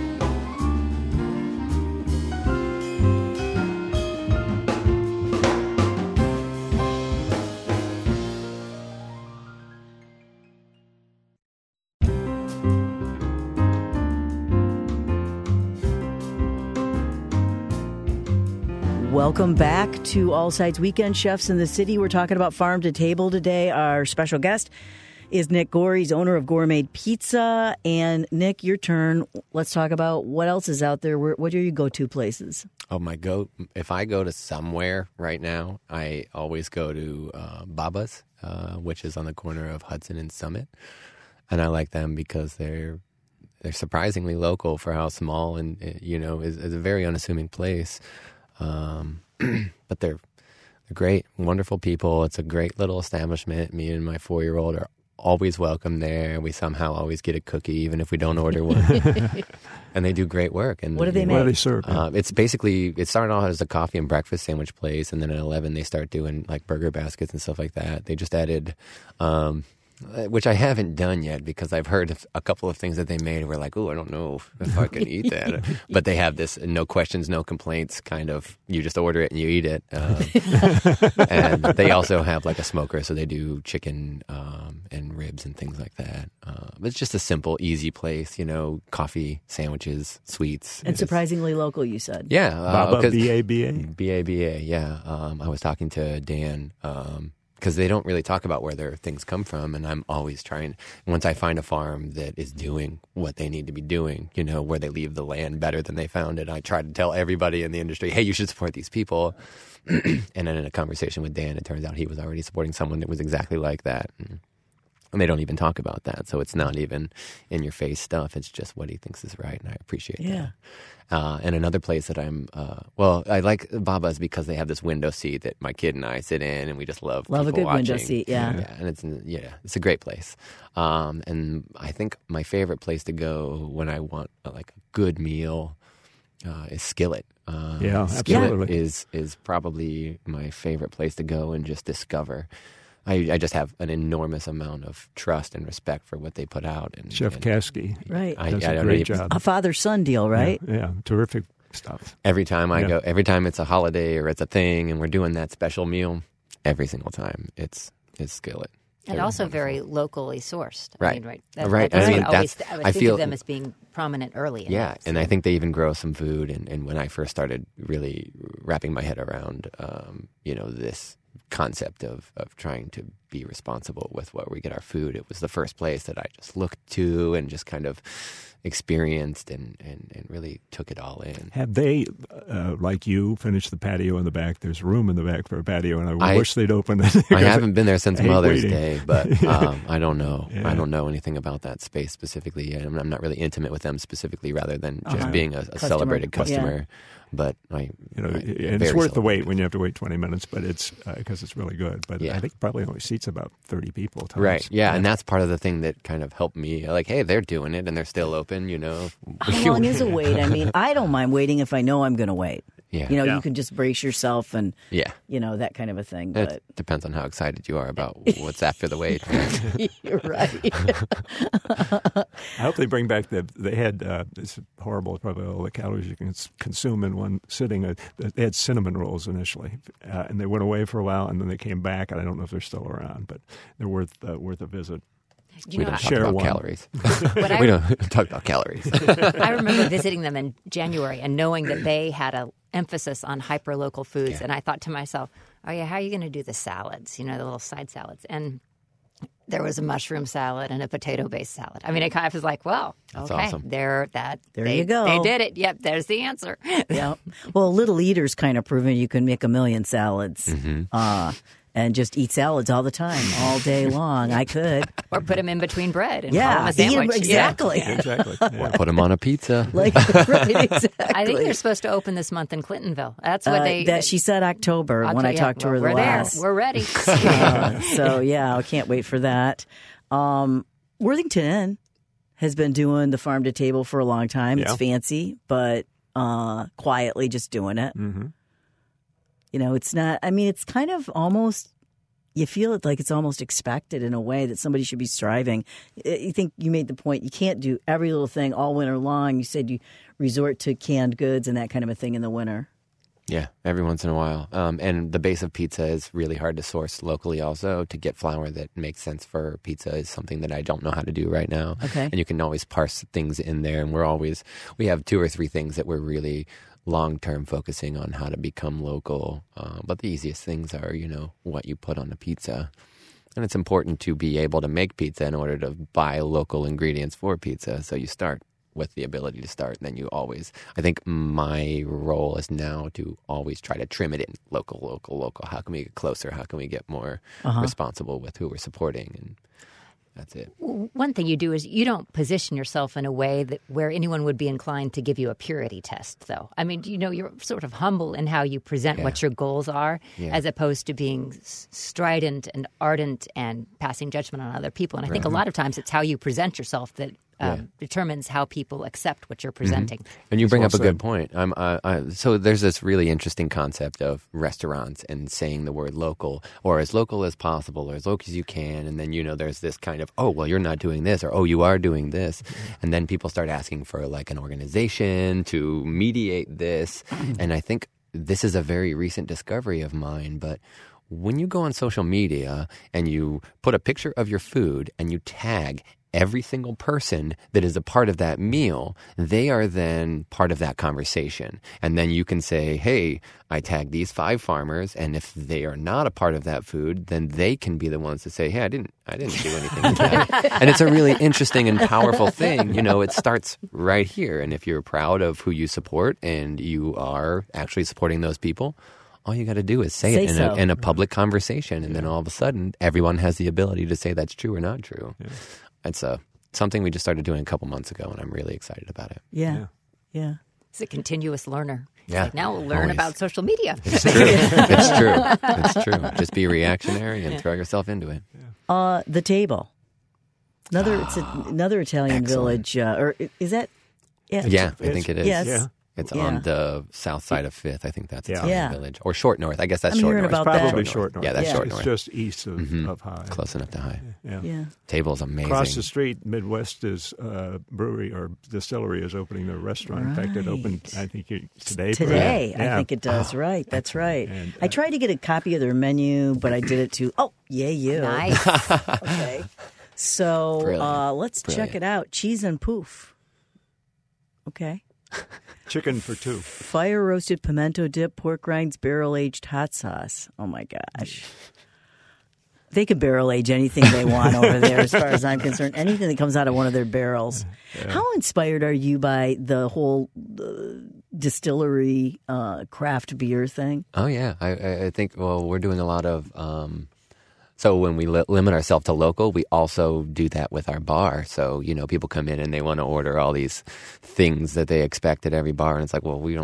Welcome back to All Sides Weekend Chefs in the City. We're talking about Farm to Table today. Our special guest is Nick Gore. He's owner of Gourmet Pizza. And Nick, your turn. Let's talk about what else is out there. What are your go-to places? Oh, my go. If I go to somewhere right now, I always go to uh, Baba's, uh, which is on the corner of Hudson and Summit. And I like them because they're they're surprisingly local for how small and, you know, is, is a very unassuming place. Um, but they're they're great, wonderful people. It's a great little establishment. Me and my four-year-old are always welcome there. We somehow always get a cookie, even if we don't order one. And they do great work. And what do they you make? What do they serve? Uh, it's basically, it started off as a coffee and breakfast sandwich place, and then at eleven they start doing like burger baskets and stuff like that. They just added, um, which I haven't done yet because I've heard a couple of things that they made where like, oh, I don't know if I can eat that. But they have this no questions, no complaints kind of, you just order it and you eat it. Um, and they also have like a smoker, so they do chicken um, and ribs and things like that. Uh, but it's just a simple, easy place, you know, coffee, sandwiches, sweets. And surprisingly local, you said. Yeah. Uh, Baba, B A B A? B A B A, yeah. Um, I was talking to Dan, um, because they don't really talk about where their things come from, and I'm always trying, once I find a farm that is doing what they need to be doing, you know, where they leave the land better than they found it, I try to tell everybody in the industry, hey, you should support these people. And then in a conversation with Dan, it turns out he was already supporting someone that was exactly like that. And, and they don't even talk about that, so it's not even in-your-face stuff. It's just what he thinks is right, and I appreciate yeah. that. Uh, and another place that I'm, uh, well, I like Baba's because they have this window seat that my kid and I sit in, and we just love love a good watching. window seat. Yeah, yeah, and it's yeah, it's a great place. Um, and I think my favorite place to go when I want uh, like a good meal uh, is Skillet. Uh, yeah, Skillet absolutely. is is probably my favorite place to go and just discover. I, I just have an enormous amount of trust and respect for what they put out. And, Chef and Caskey right. I, does I a don't great even, job. A father-son deal, right? Yeah, yeah, terrific stuff. Every time I Yeah. go, every time it's a holiday or it's a thing and we're doing that special meal, every single time it's it's Skillet. And They're also wonderful. very locally sourced. Right. I mean, right. That, Right. That's I mean, what I always, that's- I would I think feel- of them as being prominent early. In Yeah, life, and so. I think they even grow some food. And, and when I first started really wrapping my head around, um, you know, this concept of, of trying to be responsible with where we get our food, it was the first place that I just looked to and just kind of experienced and, and, and really took it all in. Have they, uh, like you, finished the patio in the back? There's room in the back for a patio, and I, I- wish they'd open it. I haven't been there since I hate Mother's waiting. Day, but um, I don't know. Yeah. I don't know anything about that space specifically yet. I'm I'm not really intimate with them specifically, rather than just Uh-huh. being a, a Customer. celebrated customer. but I, You know, I and it's very worth the seldom. wait when you have to wait twenty minutes, but it's because it's really good. But Yeah. I think probably only seats about thirty people. Tops. Right. Yeah, and that's part of the thing that kind of helped me. Like, hey, they're doing it and they're still open. You know. How long is a wait? I mean, I don't mind waiting if I know I'm going to wait. Yeah. You know, Yeah. you can just brace yourself and, Yeah. you know, that kind of a thing. But It depends on how excited you are about what's after the wait. you're right. I hope they bring back the. They had uh, it's horrible. Probably all the calories you can s- consume in one sitting. Uh, they had cinnamon rolls initially, uh, and they went away for a while, and then they came back. And I don't know if they're still around, but they're worth uh, worth a visit. You we know, don't talk share about one. calories. what I, we don't talk about calories. I remember visiting them in January and knowing that they had a emphasis on hyper-local foods. Yeah. And I thought to myself, oh, yeah, how are you going to do the salads, you know, the little side salads? And there was a mushroom salad and a potato-based salad. I mean, it kind of was like, well, That's okay, awesome. there, that, There they, you go. They did it. Yep, there's the answer. Yeah. Well, Little Eaters kind of proven you can make a million salads Mm-hmm. uh, and just eat salads all the time, all day long. I could. Or put them in between bread and call them Yeah. a Eat 'em sandwich. exactly. Yeah. Exactly. Yeah. Put them on a pizza. Like, right, exactly. I think they're supposed to open this month in Clintonville. That's what Uh, they. that she said October when I yeah, talked to well, her the we're last. there. We're ready. Uh, so yeah, I can't wait for that. Um, Worthington Inn has been doing the farm to table for a long time. It's Yeah. fancy, but uh, quietly just doing it. Mm-hmm. You know, it's not. I mean, it's kind of almost. You feel it like it's almost expected in a way that somebody should be striving. You think you made the point. You can't do every little thing all winter long. You said you resort to canned goods and that kind of a thing in the winter. Yeah, every once in a while. Um, and the base of pizza is really hard to source locally also. To get flour that makes sense for pizza is something that I don't know how to do right now. Okay. And you can always parse things in there. And we're always, we have two or three things that we're really long-term focusing on how to become local. Uh, but the easiest things are, you know, what you put on the pizza. And it's important to be able to make pizza in order to buy local ingredients for pizza. So you start with the ability to start, and then you always, I think my role is now to always try to trim it in local, local, local. How can we get closer? How can we get more Uh-huh. responsible with who we're supporting? And that's it. One thing you do is you don't position yourself in a way that where anyone would be inclined to give you a purity test, though. I mean, you know, you're sort of humble in how you present Yeah. what your goals are, Yeah. as opposed to being s- strident and ardent and passing judgment on other people. And I think a lot of times it's how you present yourself that um, Yeah. determines how people accept what you're presenting. And you bring well up a said. good point. I'm, uh, I, so there's this really interesting concept of restaurants and saying the word local, or as local as possible, or as local as you can. And then, you know, there's this kind of, oh, well, you're not doing this, or oh, you are doing this. And then people start asking for like an organization to mediate this. And I think this is a very recent discovery of mine, but when you go on social media and you put a picture of your food and you tag every single person that is a part of that meal, they are then part of that conversation. And then you can say, hey, I tagged these five farmers, and if they are not a part of that food, then they can be the ones to say, hey, I didn't I didn't do anything to that. And it's a really interesting and powerful thing. You know, it starts right here. And if you're proud of who you support and you are actually supporting those people, all you got to do is say, Say it in, so. a, in a public conversation. And then all of a sudden, everyone has the ability to say that's true or not true. Yeah. It's uh, something we just started doing a couple months ago, and I'm really excited about it. Yeah. Yeah. Yeah. It's a continuous learner. It's Yeah, like, now we'll learn always. about social media. It's true. It's true. It's true. Just be reactionary and throw yourself into it. Uh, the table. Another, it's a, another Italian Excellent. village, uh, or is that? Yeah, Yeah, I think it is. Yes. Yeah. It's Yeah. on the south side of Fifth. I think that's Yeah. Italian Yeah. Village. Or Short North. I guess that's I'm Short hearing North. about that. Probably short north. Yeah, that's Yeah. Short It's North. just east of, Mhm. of High. Close enough to High. Yeah. Yeah. Table's amazing. Across the street, Midwest is uh, brewery or distillery is opening their restaurant. In fact, it opened, Right. I think, you- today. Today, perhaps. Yeah. I think it does. Right, that's right. And, I uh, tried to get a copy of their menu, but I did it too. Oh, yeah, you. Nice. Okay. So Brilliant. uh, let's check Brilliant. it out. Cheese and poof. Okay. Chicken for two. Fire roasted pimento dip, pork rinds, barrel aged hot sauce. Oh my gosh. They can barrel age anything they want over there, as far as I'm concerned. Anything that comes out of one of their barrels. How inspired are you by the whole uh, distillery uh, craft beer thing? Oh yeah, I, I I think. Well, we're doing a lot of. Um, so when we li- limit ourselves to local, we also do that with our bar. So you know, people come in and they want to order all these things that they expect at every bar, and it's like, well, we don't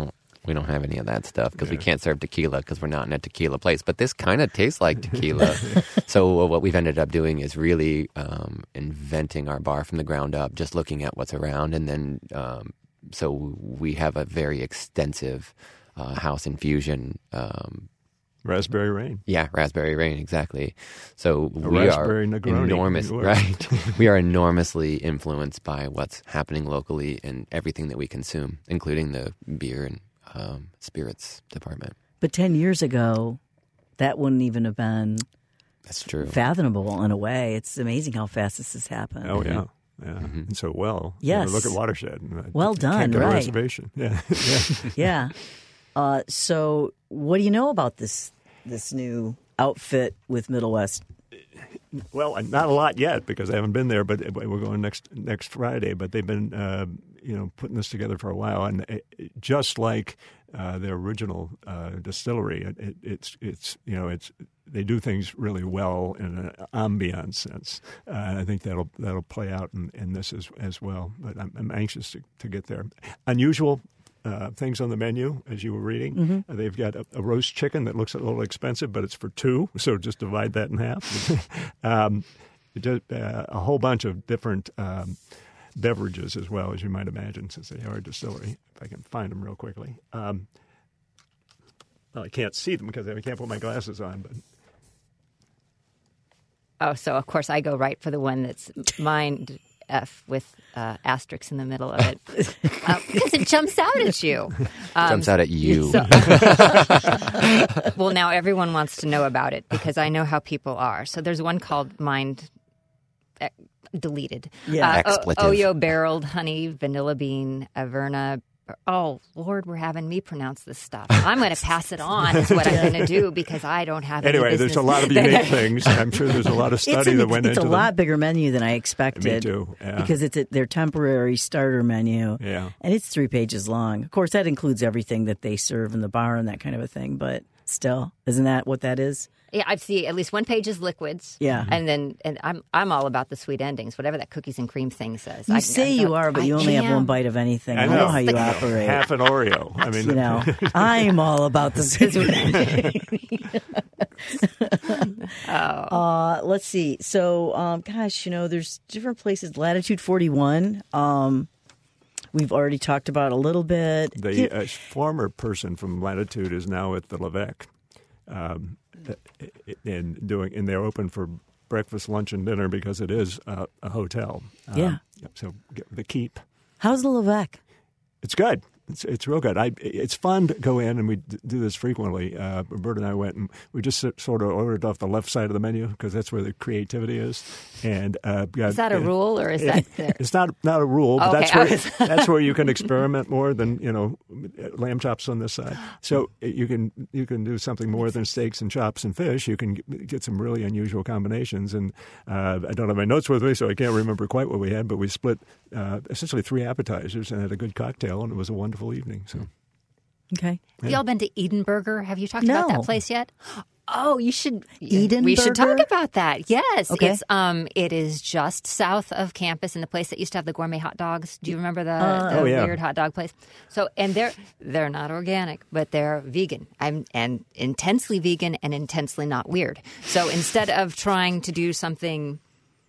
We don't have any of that stuff because Yeah. we can't serve tequila because we're not in a tequila place. But this kind of tastes like tequila. So what we've ended up doing is really um, inventing our bar from the ground up, just looking at what's around. And then um, so we have a very extensive uh, house infusion. Um, Raspberry Rain. yeah, raspberry rain, exactly. So A we raspberry are Negroni, enormous, you were. right? We are enormously influenced by what's happening locally and everything that we consume, including the beer and um, spirits department. But ten years ago, that wouldn't even have been That's true. fathomable in a way. It's amazing how fast this has happened. Oh, yeah. Yeah. Mm-hmm. And so well. Yes. You know, look at Watershed. And, uh, Well can't done, go to a right. reservation. Yeah. yeah. Yeah. Uh, so, what do you know about this this new outfit with Middle West? Well, not a lot yet because I haven't been there, but we're going next next Friday. But they've been, uh, you know, putting this together for a while, and it, just like uh, their original uh, distillery, it, it, it's it's you know it's they do things really well in an ambiance sense, uh, and I think that'll that'll play out in, in this as as well. But I'm, I'm anxious to, to get there. Unusual. Uh, things on the menu, as you were reading. Mm-hmm. Uh, they've got a, a roast chicken that looks a little expensive, but it's for two, so just divide that in half. um, just, uh, a whole bunch of different um, beverages as well, as you might imagine, since they are a distillery. If I can find them real quickly. Um, well, I can't see them because I can't put my glasses on, but Oh, so of course I go right for the one that's Mind F with uh, asterisks in the middle of it uh, because it jumps out at you. Um, Jumps out at you. so- well, now everyone wants to know about it because I know how people are. So there's one called Mind eh, deleted. Yeah. Uh, Expletive. O- Oyo barreled honey, vanilla bean, Averna. Oh, Lord, we're having me pronounce this stuff. I'm going to pass it on is what I'm going to do because I don't have any anyway, there's a business. lot of unique things. I'm sure there's a lot of It's, study an, that went it's a into lot them. bigger menu than I expected. Me too, yeah. Because it's a, their temporary starter menu. Yeah. And it's three pages long. Of course, that includes everything that they serve in the bar and that kind of a thing. But still, isn't that what that is? Yeah, I see at least one page is liquids. Yeah. And then and I'm I'm all about the sweet endings, whatever that cookies and cream thing says. You I, say I you don't- are, but I you only have am. one bite of anything. I I know, know. how you operate. Half an Oreo. I mean, You know, I'm all about the sweet ending. Oh. Uh, let's see. So, um, gosh, you know, there's different places. Latitude forty-one. Um, we've already talked about a little bit. The uh, former person from Latitude is now at the Levesque, um, and doing, and they're open for breakfast, lunch, and dinner because it is a, a hotel. Um, Yeah. So the Keep, How's the Levesque? it's good. It's it's real good. I it's fun to go in, and we d- do this frequently. Uh, Bert and I went, and we just s- sort of ordered off the left side of the menu because that's where the creativity is. And uh, got, Is that a uh, rule or is that there? It's not not a rule, but Okay, that's I where was- that's where you can experiment more than you know lamb chops on this side. So you can you can do something more than steaks and chops and fish. You can g- get some really unusual combinations. And uh, I don't have my notes with me, so I can't remember quite what we had. But we split uh, essentially three appetizers and had a good cocktail, and it was a wonderful evening. So Okay. Have y'all been to Edenburger? Have you talked about No. that place yet? Oh, you should. Edenburger? We should talk about that. Yes. Okay. It's um. It is just south of campus in the place that used to have the gourmet hot dogs. Do you remember the, Uh, the Oh, yeah. weird hot dog place? So and they're they're not organic, but they're vegan. I'm and intensely vegan and intensely not weird. So instead of trying to do something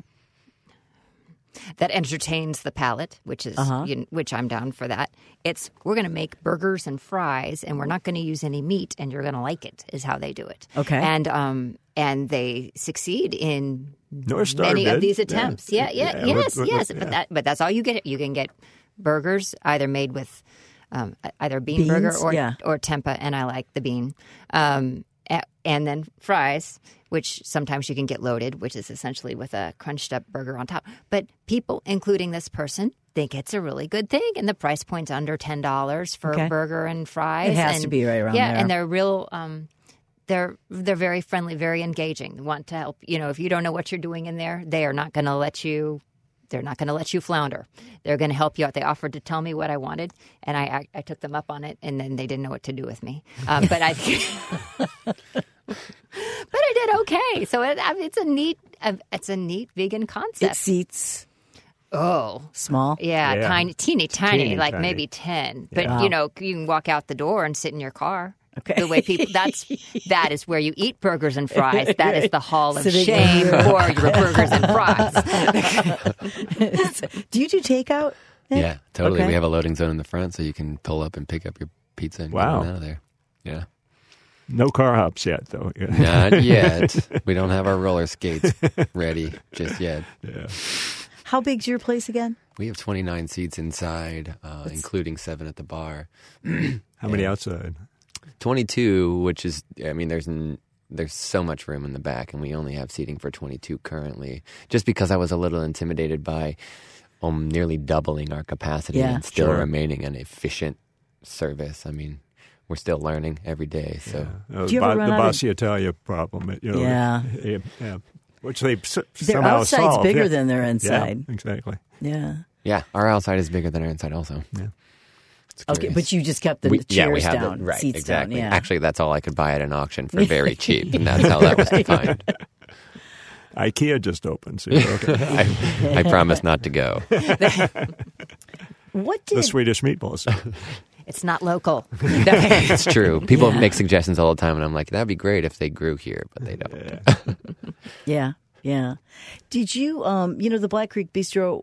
that entertains the palate, which is Uh-huh. you know, which I'm down for that. It's we're going to make burgers and fries, and we're not going to use any meat, and you're going to like it. Is how they do it. Okay. and um and they succeed in North Star many did. of these Yeah. attempts. Yeah, yeah, Yeah, yes, with- with- yes. yeah. But that but that's all you get. You can get burgers either made with um, either bean burger Beans? or Yeah. or tempeh, and I like the bean. Um, a- and then fries, which sometimes you can get loaded, which is essentially with a crunched up burger on top. But people, including this person, think it's a really good thing, and the price point's under ten dollars for Okay. a burger and fries. It has and, to be right around yeah, there. and they're real. Um, they're they're very friendly, very engaging. They want to help. You know, if you don't know what you're doing in there, they are not going to let you. They're not going to let you flounder. They're going to help you out. They offered to tell me what I wanted, and I I, I took them up on it, and then they didn't know what to do with me. Um, but I. But I did okay. So it, I mean, it's a neat, uh, it's a neat vegan concept. It seats Oh, Small? yeah, Yeah. tiny, teeny, tiny, Teeny like tiny. maybe ten. But Yeah. you know, you can walk out the door and sit in your car. Okay. The way people that's that is where you eat burgers and fries. That is the hall of Sitting- shame for your burgers and fries. Do you do takeout? Nick? Yeah, totally. Okay. We have a loading zone in the front, so you can pull up and pick up your pizza and Wow. get it out of there. Yeah. No car hops yet, though. Not yet. We don't have our roller skates ready just yet. Yeah. How big's your place again? We have twenty-nine seats inside, uh, including seven at the bar. How many outside? twenty-two, which is, I mean, there's n- there's so much room in the back, and we only have seating for twenty-two currently. Just because I was a little intimidated by um, nearly doubling our capacity Yeah. and still Sure. remaining an efficient service. I mean, we're still learning every day. So Uh, Do you ever bo- run the out of- Bossy Italia problem. You know, Yeah. yeah, yeah. Which they s- Their somehow outside's solved. bigger yeah. than their inside. Yeah, exactly. Yeah. yeah, our outside is bigger than our inside also. Yeah. It's Okay, curious. but you just kept the We- chairs yeah, we had down, the, right, seats exactly. down. Yeah. Actually, that's all I could buy at an auction for very cheap, and that's how that was defined. IKEA just opened. So you're okay. I, I promise not to go. what The did Swedish meatballs. It's not local. It's true. People Yeah. make suggestions all the time, and I'm like, that'd be great if they grew here, but they don't. Yeah, yeah. Did you, um, you know, the Black Creek Bistro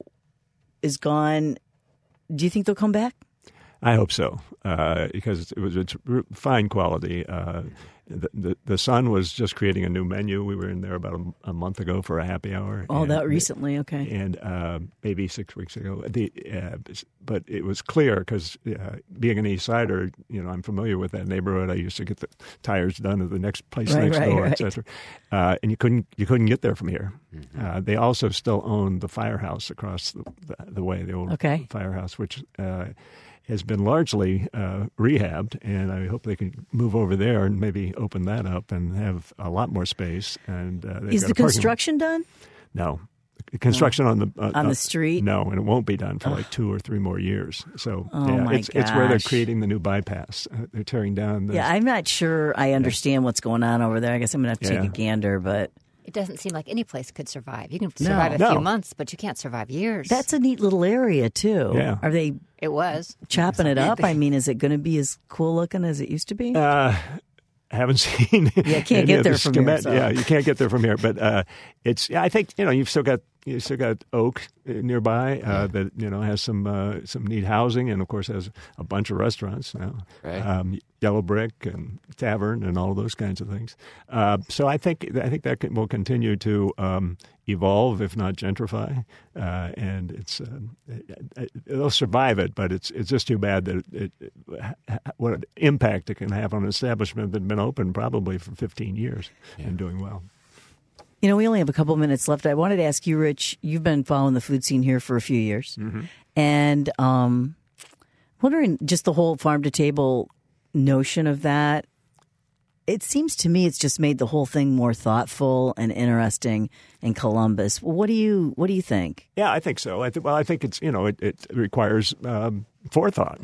is gone. Do you think they'll come back? I hope so, uh, because it was it's r- fine quality. Uh, the, the the Sun was just creating a new menu. We were in there about a, a month ago for a happy hour. Oh, and- that recently. Okay. and uh, maybe six weeks ago. The uh, but it was clear because uh, being an East Sider, you know, I'm familiar with that neighborhood. I used to get the tires done at the next place Right, next right, door, right. et cetera. Uh, and you couldn't you couldn't get there from here. Uh, they also still own the firehouse across the, the, the way, the old Okay. firehouse, which uh, has been largely uh, rehabbed, and I hope they can move over there and maybe open that up and have a lot more space. And uh, they've Is got the a parking lot. construction done? No. Construction on the uh, On the uh, street? No, and it won't be done for like two or three more years. So Oh, yeah, my it's it's where they're gosh. creating the new bypass. Uh, they're tearing down. The, Yeah, I'm not sure I understand what's going on over there. I guess I'm going to have to Yeah. take a gander, but It doesn't seem like any place could survive. You can survive a No. few months, but you can't survive years. that's a neat little area, too. Yeah. Are they it was. chopping it up? I mean, is it going to be as cool looking as it used to be? Uh, haven't seen. Yeah, can't any get of there the from here, schemat- so. Yeah, you can't get there from here. But uh, it's. I think you know you've still got you still got Oak uh, nearby uh, that you know has some uh, some neat housing and of course has a bunch of restaurants now. Right. Um, Yellow Brick and Tavern and all those kinds of things. Uh, so I think I think that can, will continue to um, evolve, if not gentrify, uh, and it's uh, it, it, it'll survive it. But it's it's just too bad that it, it, what an impact it can have on an establishment that's been open probably for fifteen years and doing well. You know, we only have a couple minutes left. I wanted to ask you, Rich, you've been following the food scene here for a few years. Mm-hmm. And um, wondering just the whole farm to table notion of that. It seems to me it's just made the whole thing more thoughtful and interesting in Columbus. What do you What do you think? Yeah, I think so. I think well, I think it's you know it, it requires um, forethought.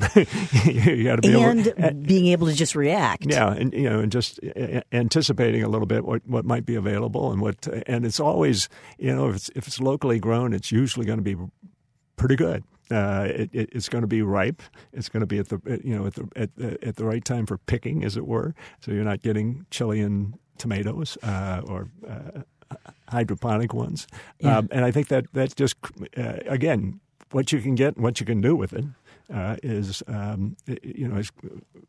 you got to be And able. To, being able to just react. Yeah, and you know, and just uh, anticipating a little bit what, what might be available and what, and it's always you know if it's if it's locally grown, it's usually going to be pretty good. Uh, it, it, it's going to be ripe. It's going to be at the you know at the at the, at the right time for picking, as it were. So you're not getting Chilean tomatoes uh, or uh, hydroponic ones. Yeah. Um, and I think that that just uh, again, what you can get, and what you can do with it, uh, is um, you know. Is,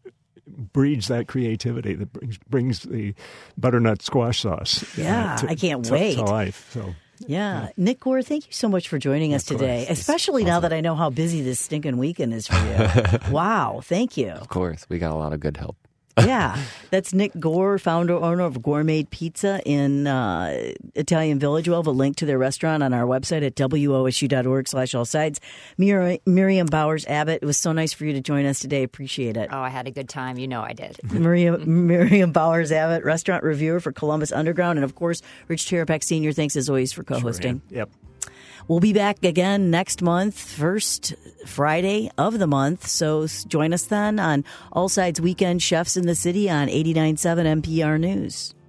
breeds that creativity that brings brings the butternut squash sauce. uh, Yeah, to, I can't to, wait. to life. So Yeah. Nick Gore, thank you so much for joining us Of course. today, It's especially now that I know how busy this stinking weekend is for you. Wow. Thank you. Of course, we got a lot of good help. Yeah. That's Nick Gore, founder, owner of Gourmet Pizza in uh, Italian Village. We'll have a link to their restaurant on our website at W O S U dot org slash all sides. Mir- Miriam Bowers-Abbott, it was so nice for you to join us today. Appreciate it. Oh, I had a good time. You know I did. Maria, Miriam Bowers-Abbott, restaurant reviewer for Columbus Underground. And, of course, Rich Terapak Senior, thanks as always for co-hosting. Yep. We'll be back again next month, first Friday of the month. So join us then on All Sides Weekend Chefs in the City on eighty-nine point seven N P R News.